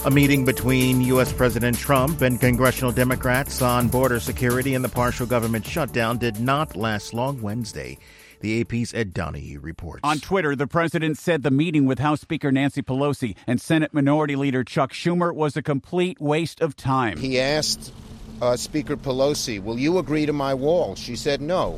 A meeting between U.S. President Trump and congressional Democrats on border security and the partial government shutdown did not last long Wednesday. The AP's Ed Donahue reports. On Twitter, the president said the meeting with House Speaker Nancy Pelosi and Senate Minority Leader Chuck Schumer was a complete waste of time. He asked Speaker Pelosi, "Will you agree to my wall?" She said no.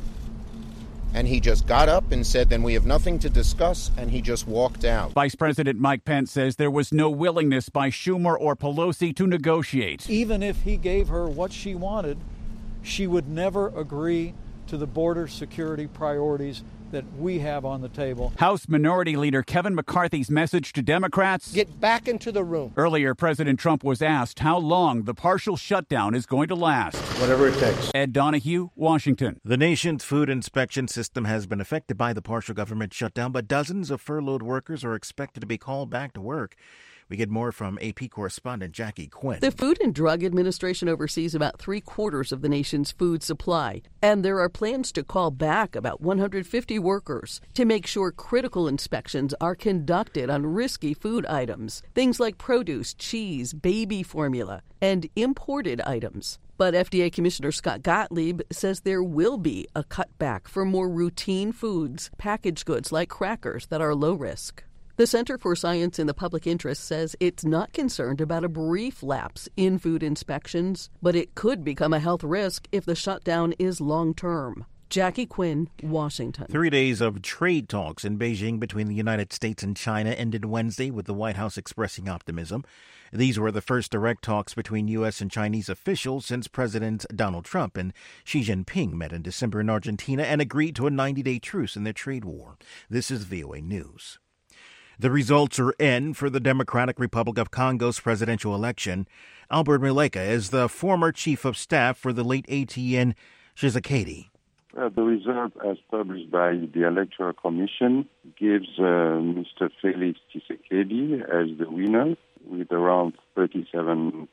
And he just got up and said, "Then we have nothing to discuss," and he just walked out. Vice President Mike Pence says there was no willingness by Schumer or Pelosi to negotiate. Even if he gave her what she wanted, she would never agree to the border security priorities that we have on the table. House Minority Leader Kevin McCarthy's message to Democrats: get back into the room. Earlier, President Trump was asked how long the partial shutdown is going to last. Whatever it takes. Ed Donahue, Washington. The nation's food inspection system has been affected by the partial government shutdown, but dozens of furloughed workers are expected to be called back to work. We get more from AP correspondent Jackie Quinn. The Food and Drug Administration oversees about 3/4 of the nation's food supply, and there are plans to call back about 150 workers to make sure critical inspections are conducted on risky food items, things like produce, cheese, baby formula, and imported items. But FDA Commissioner Scott Gottlieb says there will be a cutback for more routine foods, packaged goods like crackers that are low risk. The Center for Science in the Public Interest says it's not concerned about a brief lapse in food inspections, but it could become a health risk if the shutdown is long-term. Jackie Quinn, Washington. 3 days of trade talks in Beijing between the United States and China ended Wednesday with the White House expressing optimism. These were the first direct talks between U.S. and Chinese officials since Presidents Donald Trump and Xi Jinping met in December in Argentina and agreed to a 90-day truce in their trade war. This is VOA News. The results are in for the Democratic Republic of Congo's presidential election. Albert Muleka is the former chief of staff for the late Etienne Tshisekedi. The result, as published by the Electoral Commission, gives Mr. Felix Tshisekedi as the winner with around 37%,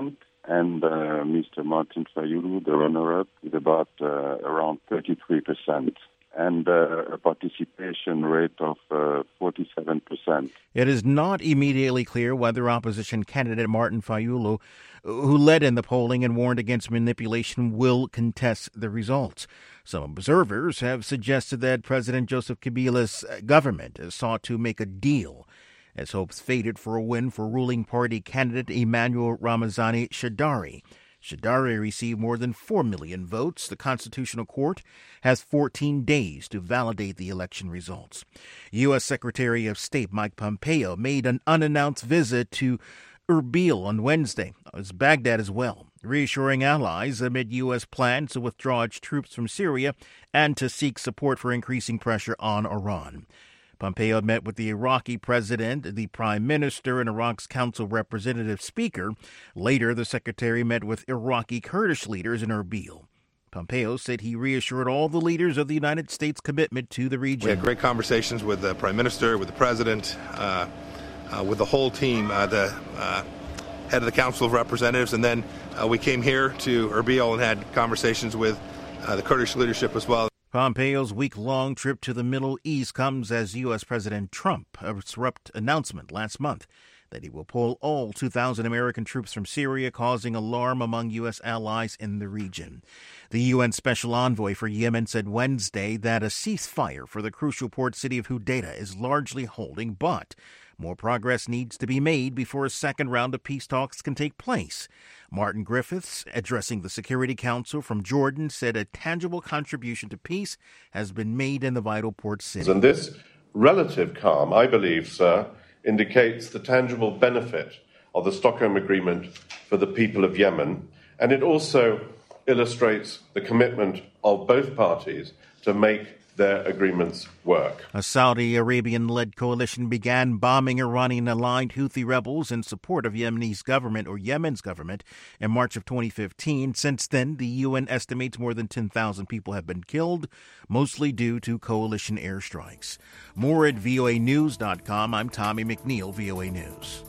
and Mr. Martin Fayulu, the runner-up, with about around 33%. And a participation rate of 47%. It is not immediately clear whether opposition candidate Martin Fayulu, who led in the polling and warned against manipulation, will contest the results. Some observers have suggested that President Joseph Kabila's government has sought to make a deal, as hopes faded for a win for ruling party candidate Emmanuel Ramazani Shadary. Shadary received more than 4 million votes. The Constitutional Court has 14 days to validate the election results. U.S. Secretary of State Mike Pompeo made an unannounced visit to Erbil on Wednesday, as Baghdad as well, reassuring allies amid U.S. plans to withdraw its troops from Syria and to seek support for increasing pressure on Iran. Pompeo met with the Iraqi president, the prime minister, and Iraq's Council Representative Speaker. Later, the secretary met with Iraqi Kurdish leaders in Erbil. Pompeo said he reassured all the leaders of the United States' commitment to the region. We had great conversations with the prime minister, with the president, with the whole team, the head of the Council of Representatives, and then we came here to Erbil and had conversations with the Kurdish leadership as well. Pompeo's week-long trip to the Middle East comes as U.S. President Trump abrupt announcement last month that he will pull all 2,000 American troops from Syria, causing alarm among U.S. allies in the region. The UN Special Envoy for Yemen said Wednesday that a ceasefire for the crucial port city of Hodeidah is largely holding, but more progress needs to be made before a second round of peace talks can take place. Martin Griffiths, addressing the Security Council from Jordan, said a tangible contribution to peace has been made in the vital port city. And this relative calm, I believe, sir, indicates the tangible benefit of the Stockholm Agreement for the people of Yemen, and it also illustrates the commitment of both parties to make their agreements work. A Saudi Arabian-led coalition began bombing Iranian-aligned Houthi rebels in support of Yemen's government in March of 2015. Since then, the UN estimates more than 10,000 people have been killed, mostly due to coalition airstrikes. More at voanews.com. I'm Tommy McNeil, VOA News.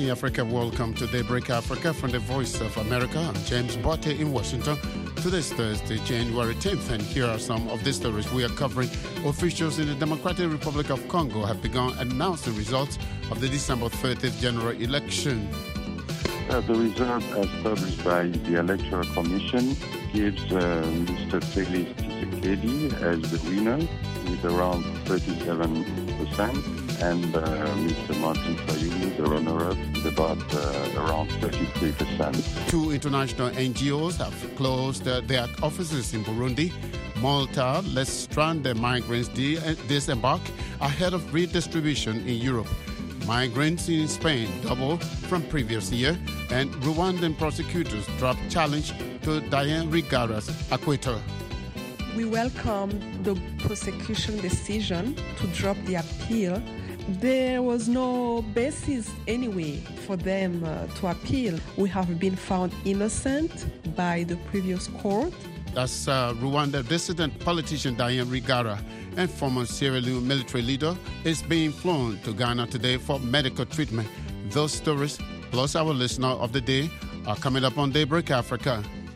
morning, Africa. Welcome to Daybreak Africa from the Voice of America. I'm James Botte in Washington. Today's Thursday, January 10th, and here are some of the stories we are covering. Officials in the Democratic Republic of Congo have begun announcing results of the December 30th general election. The result, as published by the Electoral Commission, gives Mr. Felix Tshisekedi as the winner with around 37%. And Mr. Martin Fayulu, the runner-up, with about around 33%. Two international NGOs have closed their offices in Burundi. Malta lets stranded migrants disembark ahead of redistribution in Europe. Migrants in Spain double from previous year. And Rwandan prosecutors drop challenge to Diane Rwigara's acquittal. We welcome the prosecution decision to drop the appeal. There was no basis anyway for them to appeal. We have been found innocent by the previous court. That's Rwanda dissident politician Diane Rwigara, and former Sierra Leone military leader is being flown to Ghana today for medical treatment. Those stories, plus our listener of the day, are coming up on Daybreak Africa.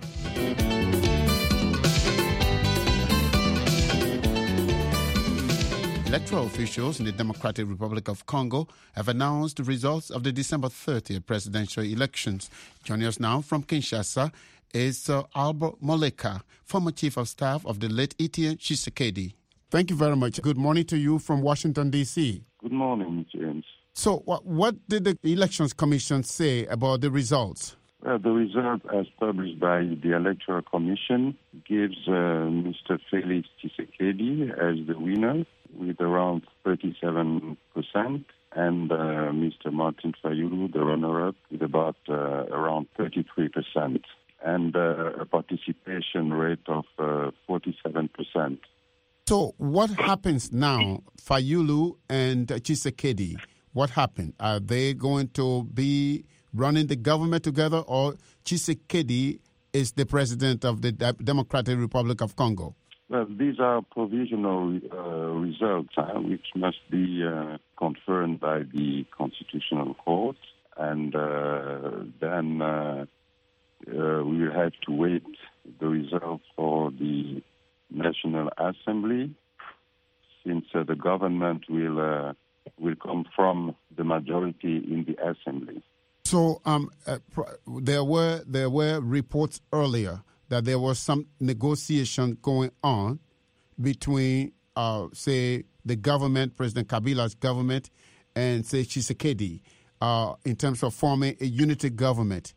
Electoral officials in the Democratic Republic of Congo have announced the results of the December 30th presidential elections. Joining us now from Kinshasa is Albert Moleka, former chief of staff of the late Etienne Tshisekedi. Thank you very much. Good morning to you from Washington, D.C. Good morning, James. So what did the Elections Commission say about the results? The result, as published by the Electoral Commission, gives Mr. Felix Tshisekedi as the winner with around 37%, and Mr. Martin Fayulu, the runner-up, with about around 33%, and a participation rate of 47%. So what happens now, Fayulu and Tshisekedi? What happened? Are they going to be running the government together, or Tshisekedi is the president of the Democratic Republic of Congo? Well, these are provisional results, which must be confirmed by the Constitutional Court, and then we will have to wait the results for the National Assembly, since the government will come from the majority in the Assembly. So there were reports earlier that there was some negotiation going on between, say, the government, President Kabila's government, and, say, Tshisekedi, in terms of forming a unity government.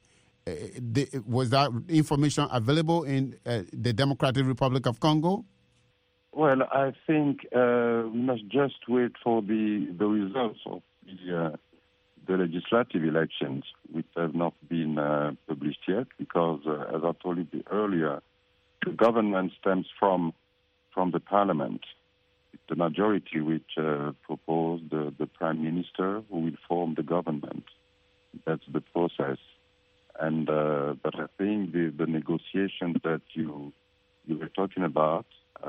Was that information available in the Democratic Republic of Congo? Well, I think we must just wait for the results of the legislative elections, which have not been published yet, because, as I told you earlier, the government stems from the parliament. It's the majority which proposed the prime minister who will form the government. That's the process. And but I think the negotiations that you were talking about,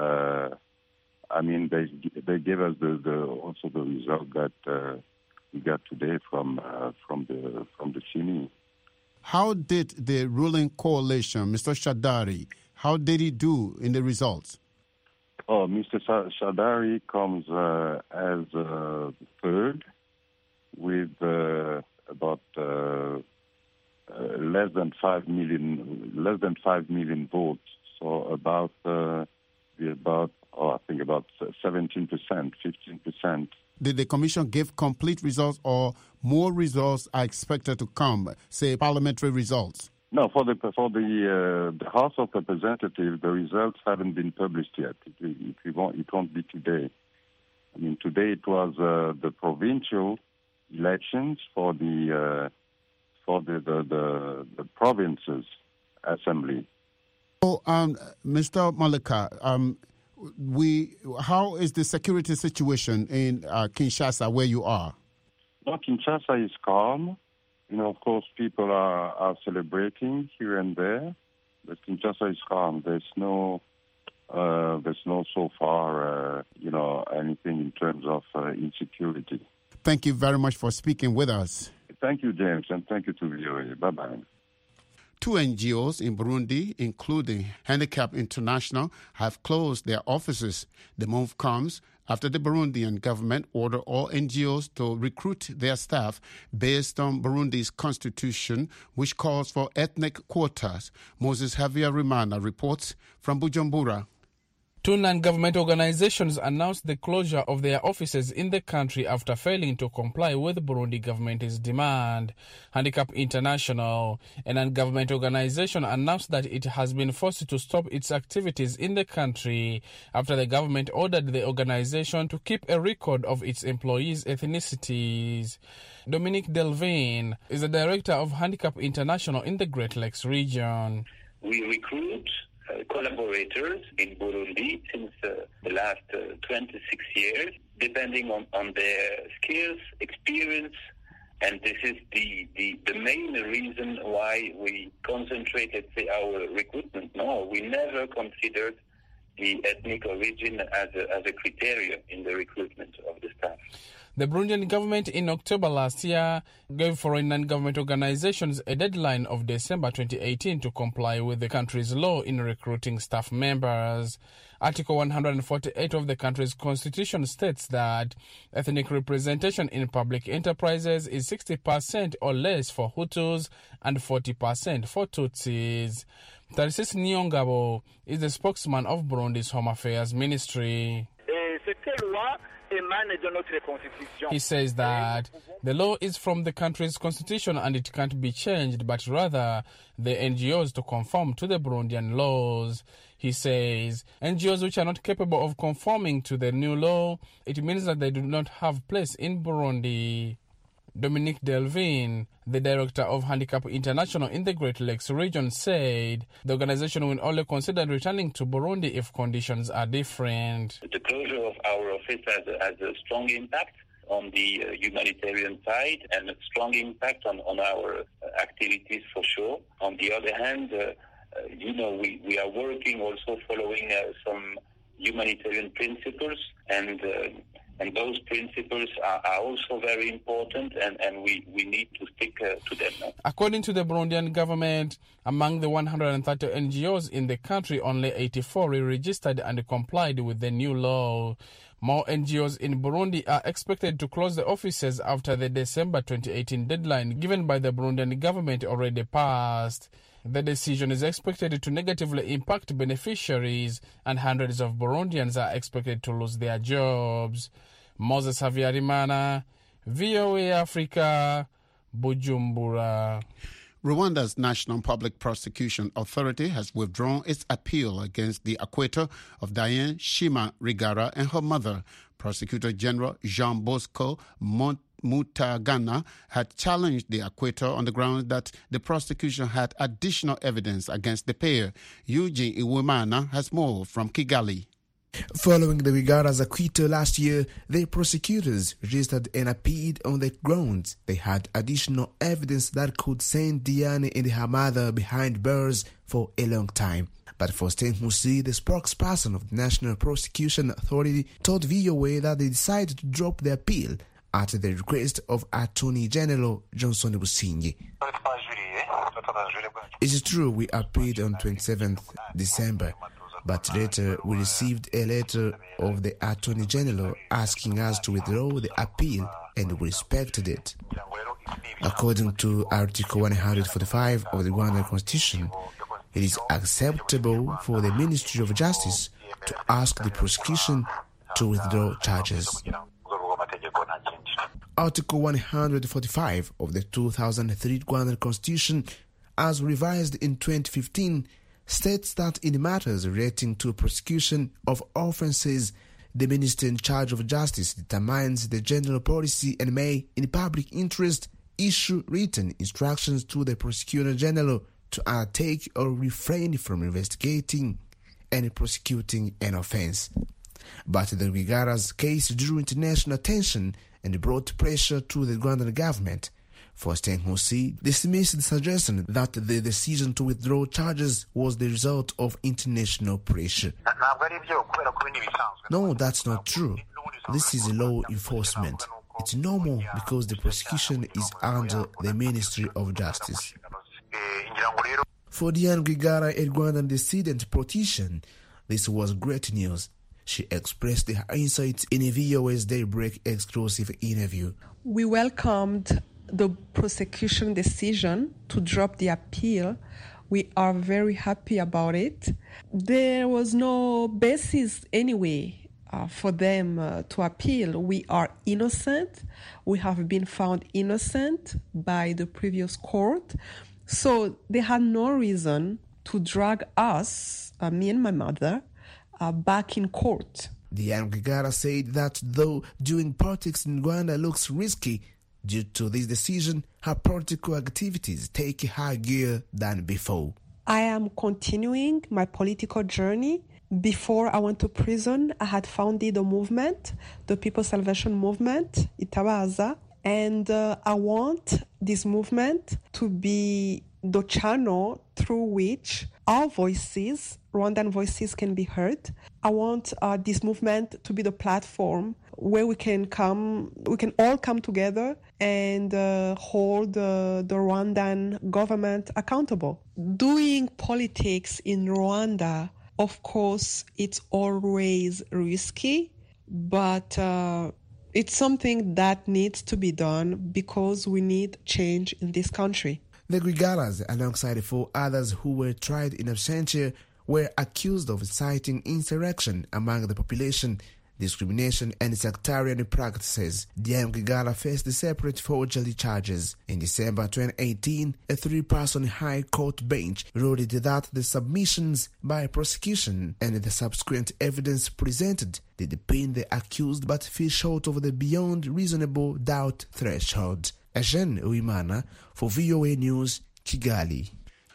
I mean, they gave us also the result that we got today from the CNE. How did the ruling coalition, Mr. Shadari, how did he do in the results? Oh, Mr. Shadari comes as third with about less than 5 million votes. So about 17%, 15%. Did the commission give complete results, or more results are expected to come, say parliamentary results? No, for the House of Representatives, the results haven't been published yet. It won't be today. I mean, today it was the provincial elections for the provinces assembly. So, Mr. Moleka, how is the security situation in Kinshasa, where you are? Well, Kinshasa is calm. You know, of course, people are celebrating here and there, but Kinshasa is calm. There's no so far, anything in terms of insecurity. Thank you very much for speaking with us. Thank you, James, and thank you to VOA. Bye-bye. 2 NGOs in Burundi, including Handicap International, have closed their offices. The move comes after the Burundian government ordered all NGOs to recruit their staff based on Burundi's constitution, which calls for ethnic quotas. Moses Havyarimana reports from Bujumbura. 2 non-government organizations announced the closure of their offices in the country after failing to comply with Burundi government's demand. Handicap International, a non-government organization, announced that it has been forced to stop its activities in the country after the government ordered the organization to keep a record of its employees' ethnicities. Dominique Delvin is the director of Handicap International in the Great Lakes region. We recruit collaborators in Burundi since the last 26 years, depending on their skills, experience, and this is the main reason why we concentrated our recruitment. No, we never considered the ethnic origin as a criteria in the recruitment of the staff. The Burundian government in October last year gave foreign non-government organizations a deadline of December 2018 to comply with the country's law in recruiting staff members. Article 148 of the country's constitution states that ethnic representation in public enterprises is 60% or less for Hutus and 40% for Tutsis. Tarsis Nyongabo is the spokesman of Burundi's Home Affairs Ministry. He says that the law is from the country's constitution and it can't be changed, but rather the NGOs to conform to the Burundian laws. He says NGOs which are not capable of conforming to the new law, it means that they do not have place in Burundi. Dominique Delvin, the director of Handicap International in the Great Lakes region, said the organization will only consider returning to Burundi if conditions are different. The closure of our office has a strong impact on the humanitarian side and a strong impact on our activities for sure. On the other hand, we are working also following some humanitarian principles, and those principles are also very important, and we need to stick to them. According to the Burundian government, among the 130 NGOs in the country, only 84 re-registered and complied with the new law. More NGOs in Burundi are expected to close the offices after the December 2018 deadline given by the Burundian government already passed. The decision is expected to negatively impact beneficiaries, and hundreds of Burundians are expected to lose their jobs. Moses Havyarimana, VOA Africa, Bujumbura. Rwanda's National Public Prosecution Authority has withdrawn its appeal against the acquittal of Diane Shima Rwigara and her mother. Prosecutor General Jean Bosco Mutagana had challenged the acquittal on the grounds that the prosecution had additional evidence against the pair. Eugene Iwimana has more from Kigali. Following the Rwigara's acquittal last year, the prosecutors registered an appeal on the grounds they had additional evidence that could send Diane and her mother behind bars for a long time. But Faustin Musi, the spokesperson of the National Prosecution Authority, told VOA that they decided to drop the appeal at the request of Attorney General Johnson Businge. It is true we appealed on 27th December, but later we received a letter of the Attorney General asking us to withdraw the appeal, and we respected it. According to Article 145 of the Rwandan Constitution, it is acceptable for the Ministry of Justice to ask the prosecution to withdraw charges. Article 145 of the 2003 Rwandan Constitution, as revised in 2015, states that in matters relating to prosecution of offences, the Minister in charge of Justice determines the general policy and may, in public interest, issue written instructions to the Prosecutor General to undertake or refrain from investigating and prosecuting an offence. But the Rwigara's case drew international attention and brought pressure to the Rwandan government. Faustin Musi dismissed the suggestion that the decision to withdraw charges was the result of international pressure. No, that's not true. This is law enforcement. it's normal because the prosecution is under the Ministry of Justice. For Diane Rwigara, a Rwandan dissident politician, this was great news. She expressed her insights in a VOA's Daybreak exclusive interview. We welcomed the prosecution decision to drop the appeal. We are very happy about it. There was no basis anyway for them to appeal. We are innocent. We have been found innocent by the previous court. So they had no reason to drag us, me and my mother, back in court. Diane Rwigara said that though doing politics in Rwanda looks risky, due to this decision, her political activities take a higher gear than before. I am continuing my political journey. Before I went to prison, I had founded a movement, the People's Salvation Movement, Itabaza, and I want this movement to be the channel through which our voices, Rwandan voices, can be heard. I want this movement to be the platform where we can all come together and hold the Rwandan government accountable. Doing politics in Rwanda, of course, it's always risky, but it's something that needs to be done because we need change in this country. The Rwigaras, alongside 4 others who were tried in absentia, were accused of inciting insurrection among the population, discrimination and sectarian practices. Diane Rwigara faced separate forgery charges. In December 2018, a 3-person High Court bench ruled that the submissions by prosecution and the subsequent evidence presented did pin the accused but fell short of the beyond reasonable doubt threshold. Eugene Uwimana for VOA News, Kigali.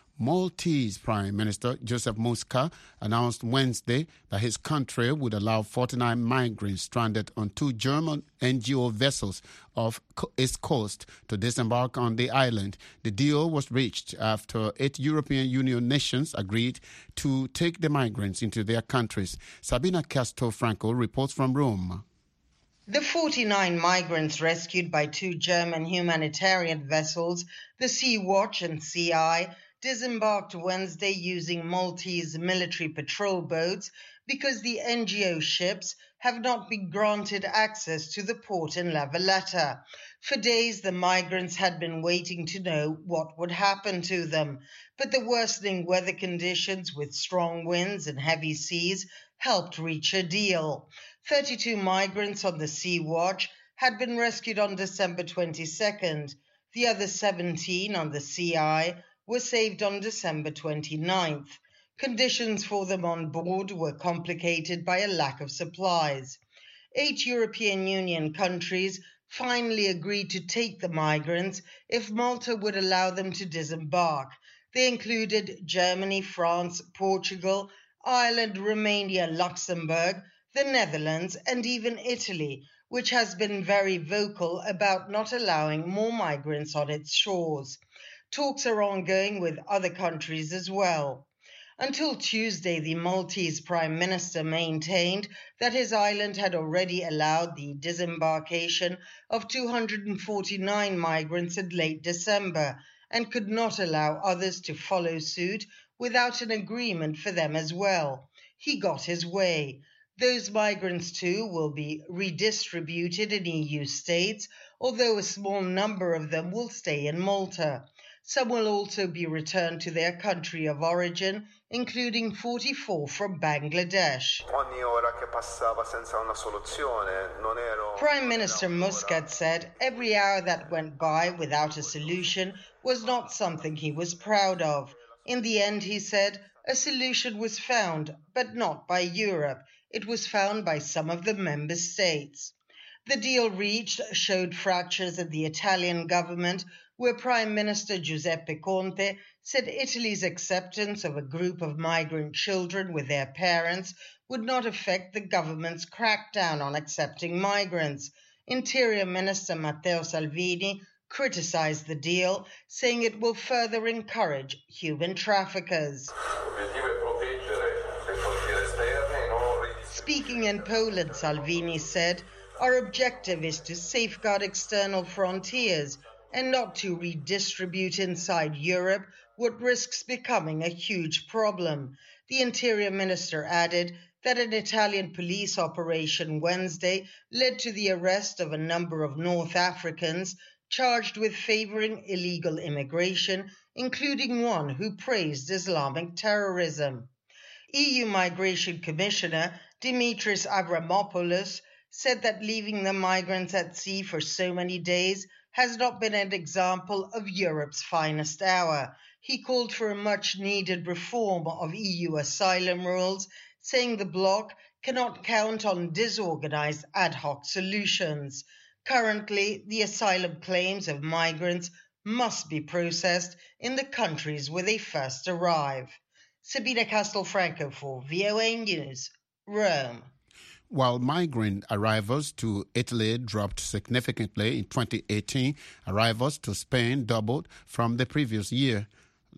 Maltese Prime Minister Joseph Muscat announced Wednesday that his country would allow 49 migrants stranded on 2 German NGO vessels off its coast to disembark on the island. The deal was reached after 8 European Union nations agreed to take the migrants into their countries. Sabina Castor-Franco reports from Rome. The 49 migrants rescued by 2 German humanitarian vessels, the Sea-Watch and Sea-Eye, disembarked Wednesday using Maltese military patrol boats because the NGO ships have not been granted access to the port in La Valletta. For days, the migrants had been waiting to know what would happen to them, but the worsening weather conditions with strong winds and heavy seas helped reach a deal. 32 migrants on the Sea-Watch had been rescued on December 22nd. The other 17 on the Sea-Eye were saved on December 29th. Conditions for them on board were complicated by a lack of supplies. 8 European Union countries finally agreed to take the migrants if Malta would allow them to disembark. They included Germany, France, Portugal, Ireland, Romania, Luxembourg, the Netherlands, and even Italy, which has been very vocal about not allowing more migrants on its shores. Talks are ongoing with other countries as well. Until Tuesday, the Maltese Prime Minister maintained that his island had already allowed the disembarkation of 249 migrants in late December and could not allow others to follow suit without an agreement for them as well. He got his way. Those migrants, too, will be redistributed in EU states, although a small number of them will stay in Malta. Some will also be returned to their country of origin, including 44 from Bangladesh. Prime Minister Muscat said every hour that went by without a solution was not something he was proud of. In the end, he said, a solution was found, but not by Europe. It was found by some of the member states. The deal reached showed fractures in the Italian government, where Prime Minister Giuseppe Conte said Italy's acceptance of a group of migrant children with their parents would not affect the government's crackdown on accepting migrants. Interior Minister Matteo Salvini criticized the deal, saying it will further encourage human traffickers. Speaking in Poland, Salvini said, Our objective is to safeguard external frontiers and not to redistribute inside Europe what risks becoming a huge problem. The Interior Minister added that an Italian police operation Wednesday led to the arrest of a number of North Africans charged with favoring illegal immigration, including one who praised Islamic terrorism. EU Migration Commissioner Dimitris Avramopoulos said that leaving the migrants at sea for so many days has not been an example of Europe's finest hour. He called for a much-needed reform of EU asylum rules, saying the bloc cannot count on disorganized ad hoc solutions. Currently, the asylum claims of migrants must be processed in the countries where they first arrive. Sabina Castelfranco for VOA News, Rome. While migrant arrivals to Italy dropped significantly in 2018, arrivals to Spain doubled from the previous year.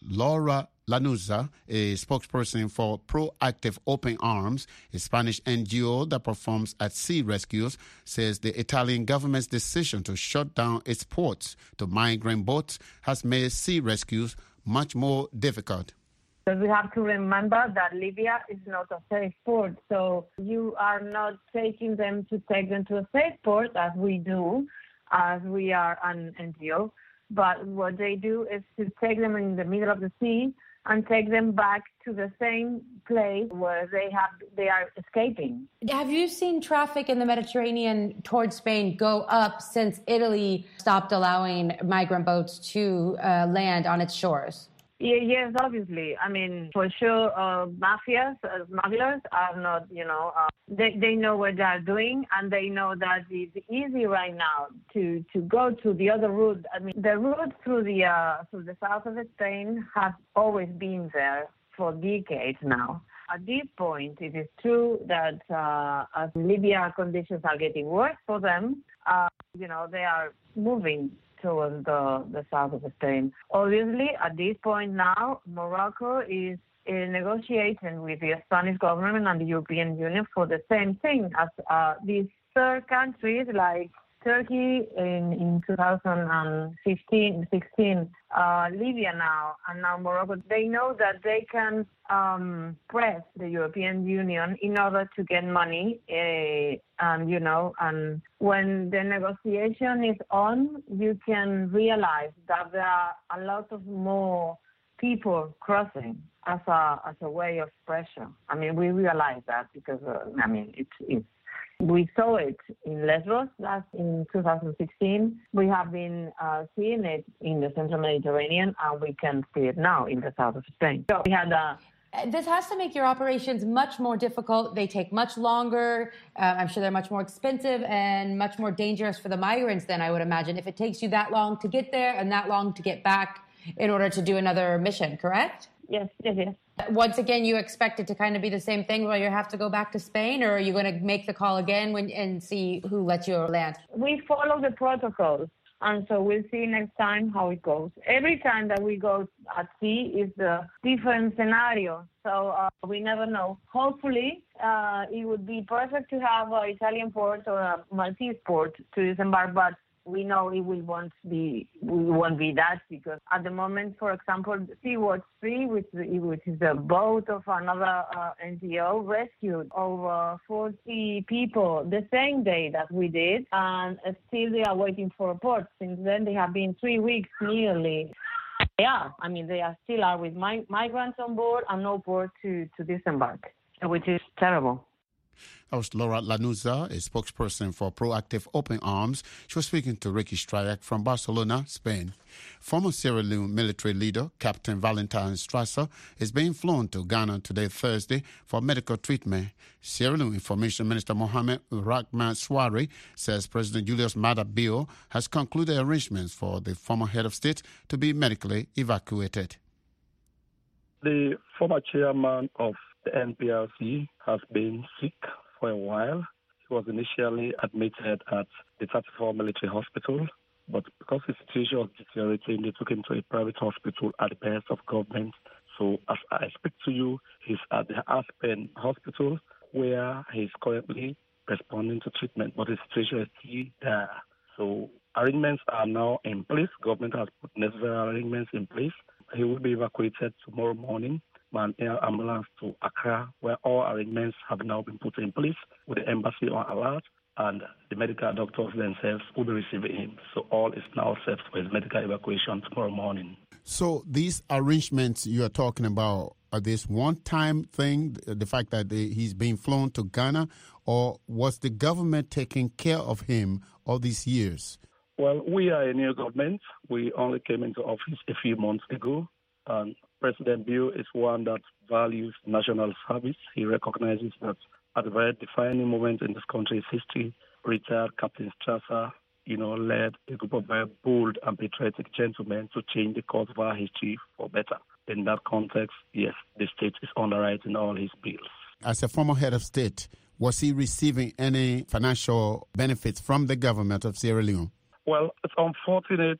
Laura Lanuza, a spokesperson for Proactive Open Arms, a Spanish NGO that performs at sea rescues, says the Italian government's decision to shut down its ports to migrant boats has made sea rescues much more difficult. Because we have to remember that Libya is not a safe port, so you are not taking them to take them to a safe port as we do, as we are an NGO. But what they do is to take them in the middle of the sea and take them back to the same place where they are escaping. Have you seen traffic in the Mediterranean towards Spain go up since Italy stopped allowing migrant boats to land on its shores? Yes, obviously. I mean, for sure, mafias, smugglers are not, they know what they are doing, and they know that it's easy right now to go to the other route. I mean, the route through the south of Spain has always been there for decades now. At this point, it is true that as Libya conditions are getting worse for them, they are moving towards the south of Spain. Obviously, at this point now, Morocco is negotiating with the Spanish government and the European Union for the same thing as these third countries like Turkey in 2015, 16, Libya now, and now Morocco. They know that they can press the European Union in order to get money, and when the negotiation is on, you can realize that there are a lot of more people crossing as a way of pressure. I mean, we realize that because it's. We saw it in Lesbos in 2016. We have been seeing it in the Central Mediterranean, and we can see it now in the south of Spain. So we had This has to make your operations much more difficult. They take much longer. I'm sure they're much more expensive and much more dangerous for the migrants than I would imagine if it takes you that long to get there and that long to get back in order to do another mission, correct? Yes. Once again, you expect it to kind of be the same thing where you have to go back to Spain, or are you going to make the call again and see who lets you land? We follow the protocols, and so we'll see next time how it goes. Every time that we go at sea is a different scenario, so we never know. Hopefully, it would be perfect to have an Italian port or a Maltese port to disembark, but we know it won't be that, because at the moment, for example, Sea-Watch 3, which is a boat of another NGO, rescued over 40 people the same day that we did, and still they are waiting for a port. Since then, they have been 3 weeks nearly. Yeah, I mean, they still are with migrants on board and no port to disembark, which is terrible. That was Laura Lanuza, a spokesperson for Proactive Open Arms. She was speaking to Ricky Strayak from Barcelona, Spain. Former Sierra Leone military leader, Captain Valentine Strasser, is being flown to Ghana today, Thursday, for medical treatment. Sierra Leone Information Minister Mohamed Rahman Swari says President Julius Maada Bio has concluded arrangements for the former head of state to be medically evacuated. The former chairman of the NPRC has been sick for a while. He was initially admitted at the 34 military hospital, but because his situation was deteriorating, they took him to a private hospital at the behest of government. So as I speak to you, he's at the Aspen Hospital, where he's currently responding to treatment, but the situation is still there. So arrangements are now in place. Government has put necessary arrangements in place. He will be evacuated tomorrow morning by an air ambulance to Accra, where all arrangements have now been put in place with the embassy on alert, and the medical doctors themselves will be receiving him. So all is now set for his medical evacuation tomorrow morning. So these arrangements you are talking about, are this one-time thing, the fact that he's being flown to Ghana, or was the government taking care of him all these years? Well, we are a new government. We only came into office a few months ago, and President Bio is one that values national service. He recognizes that at a very defining moment in this country's history, retired Captain Strasser, led a group of very bold and patriotic gentlemen to change the course of our history for better. In that context, yes, the state is underwriting all his bills. As a former head of state, was he receiving any financial benefits from the government of Sierra Leone? Well, it's unfortunate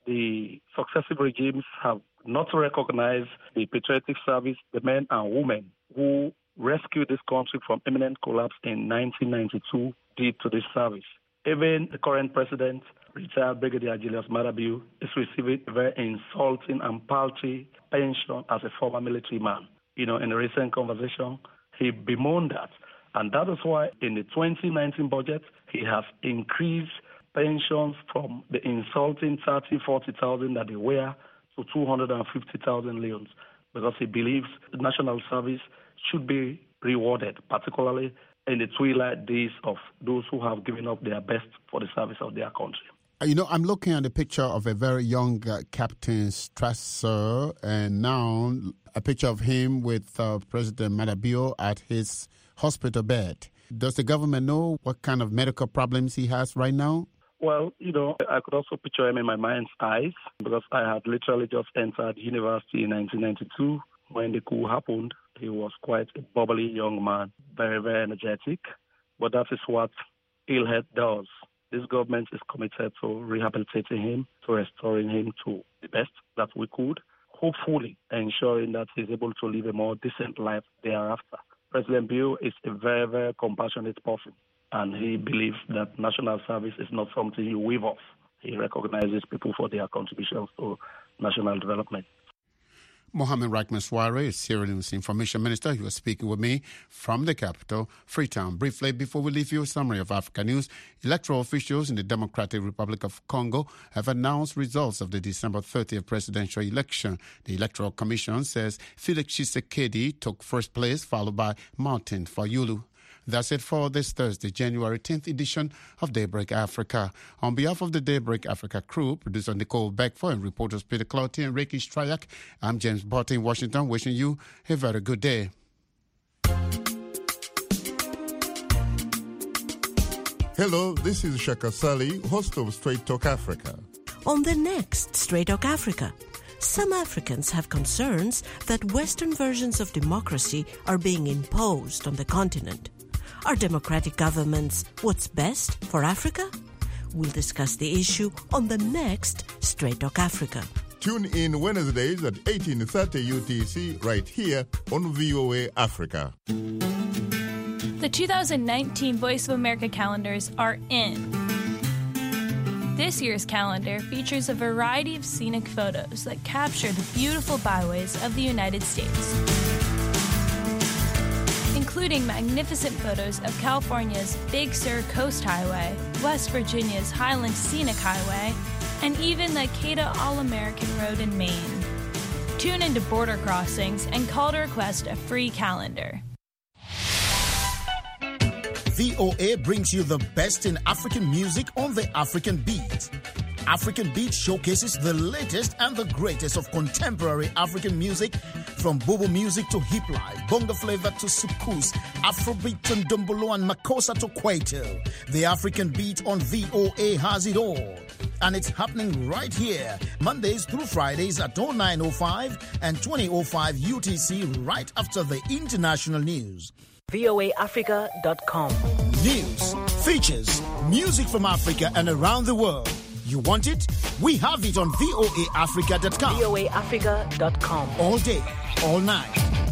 the successive regimes have not recognized the patriotic service, the men and women who rescued this country from imminent collapse in 1992 did to this service. Even the current president, retired Brigadier Julius Maada Bio, is receiving a very insulting and paltry pension as a former military man. In a recent conversation, he bemoaned that. And that is why in the 2019 budget, he has increased pensions from the insulting 30,000, 40,000 that they were to 250,000 leones, because he believes national service should be rewarded, particularly in the twilight days of those who have given up their best for the service of their country. I'm looking at a picture of a very young Captain Strasser, and now a picture of him with President Maada Bio at his hospital bed. Does the government know what kind of medical problems he has right now? Well, I could also picture him in my mind's eyes, because I had literally just entered university in 1992 when the coup happened. He was quite a bubbly young man, very, very energetic. But that is what ill health does. This government is committed to rehabilitating him, to restoring him to the best that we could, hopefully ensuring that he's able to live a more decent life thereafter. President Bio is a very, very compassionate person, and he believes that national service is not something you wave off. He recognizes people for their contributions to national development. Mohamed Rakhman Souare is Sierra Leone's information minister. He was speaking with me from the capital, Freetown. Briefly, before we leave you, a summary of Africa news. Electoral officials in the Democratic Republic of Congo have announced results of the December 30th presidential election. The Electoral Commission says Felix Tshisekedi took first place, followed by Martin Fayulu. That's it for this Thursday, January 10th edition of Daybreak Africa. On behalf of the Daybreak Africa crew, producer Nicole Beckford and reporters Peter Clouty and Ricky Strayak, I'm James Barton in Washington, wishing you a very good day. Hello, this is Shaka Sali, host of Straight Talk Africa. On the next Straight Talk Africa, some Africans have concerns that Western versions of democracy are being imposed on the continent. Are democratic governments what's best for Africa? We'll discuss the issue on the next Straight Talk Africa. Tune in Wednesdays at 18:30 UTC right here on VOA Africa. The 2019 Voice of America calendars are in. This year's calendar features a variety of scenic photos that capture the beautiful byways of the United States, including magnificent photos of California's Big Sur Coast Highway, West Virginia's Highland Scenic Highway, and even the Acada All-American Road in Maine. Tune into Border Crossings and call to request a free calendar. VOA brings you the best in African music on the African Beat. African Beat showcases the latest and the greatest of contemporary African music, from Bobo music to hip life, bongo flavor to soukous, Afrobeat to Ndombolo and Makossa to Kwaito. The African Beat on VOA has it all. And it's happening right here, Mondays through Fridays at 09:05 and 20:05 UTC, right after the international news. VOAAfrica.com. News, features, music from Africa and around the world. You want it? We have it on VOAAfrica.com. VOAAfrica.com. All day, all night.